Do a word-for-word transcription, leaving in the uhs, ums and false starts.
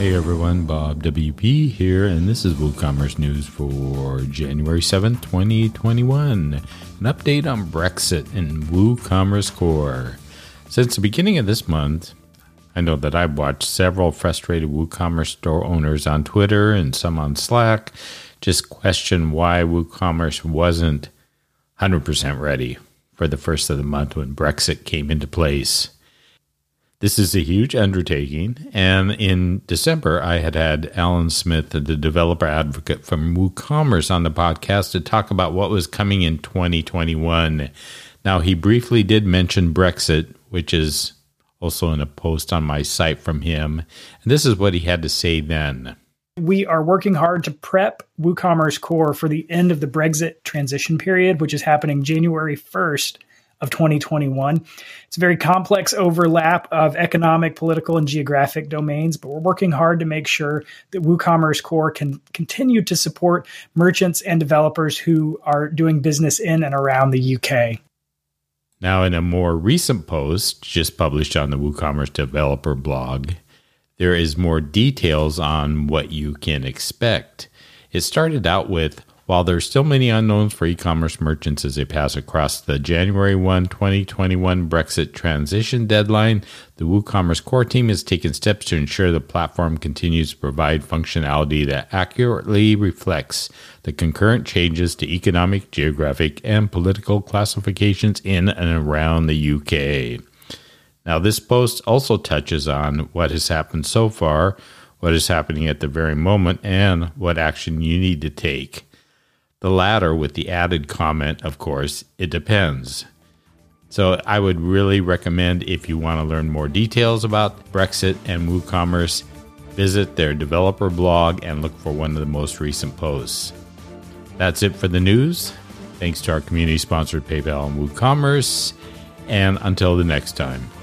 Hey everyone, Bob W P here, and this is WooCommerce News for January seventh, twenty twenty-one. An update on Brexit and WooCommerce Core. Since the beginning of this month, I know that I've watched several frustrated WooCommerce store owners on Twitter and some on Slack just question why WooCommerce wasn't one hundred percent ready for the first of the month when Brexit came into place. This is a huge undertaking, and in December, I had had Alan Smith, the developer advocate from WooCommerce, on the podcast to talk about what was coming in twenty twenty-one. Now, he briefly did mention Brexit, which is also in a post on my site from him, and this is what he had to say then. We are working hard to prep WooCommerce Core for the end of the Brexit transition period, which is happening January first. Of twenty twenty-one. It's a very complex overlap of economic, political, and geographic domains, but we're working hard to make sure that WooCommerce Core can continue to support merchants and developers who are doing business in and around the U K. Now, in a more recent post just published on the WooCommerce developer blog, there is more details on what you can expect. It started out with, while there are still many unknowns for e-commerce merchants as they pass across the January first, twenty twenty-one Brexit transition deadline, the WooCommerce Core team has taken steps to ensure the platform continues to provide functionality that accurately reflects the concurrent changes to economic, geographic, and political classifications in and around the U K. Now, this post also touches on what has happened so far, what is happening at the very moment, and what action you need to take. The latter with the added comment, of course, it depends. So I would really recommend, if you want to learn more details about Brexit and WooCommerce, visit their developer blog and look for one of the most recent posts. That's it for the news. Thanks to our community-sponsored PayPal and WooCommerce. And until the next time.